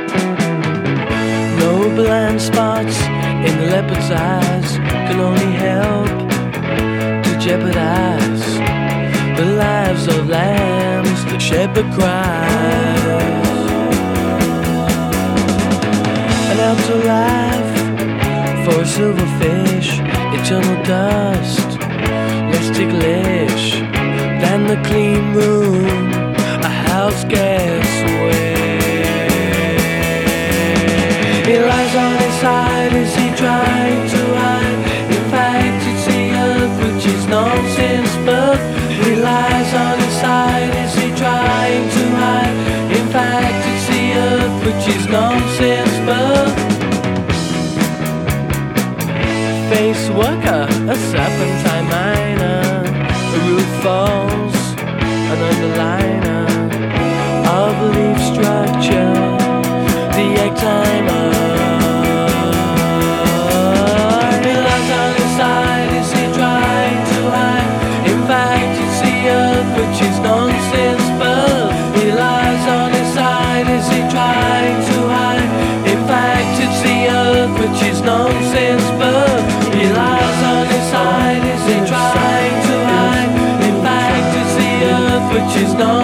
No blind spots in the leopard's eyes can only help to jeopardize the lives of lambs. The shepherd cries, an afterlife for a silverfish, eternal dust, less ticklish than the clean room a house guest wears. He lies on his side, is he trying to hide? In fact, it's the earth which is nonsense, but he lies on his side, is he trying to hide? In fact, it's the earth which is nonsense, but face worker, a serpentine miner, a roof falls, an underliner of leaf structure, the egg timer. He lies on his side, is he trying to hide? In fact, it's the earth which is nonsense, but he lies on his side, is he trying to hide? In fact, it's the earth which is nonsense, but he lies on his side, is he trying to hide? In fact, it's the earth which is nonsense.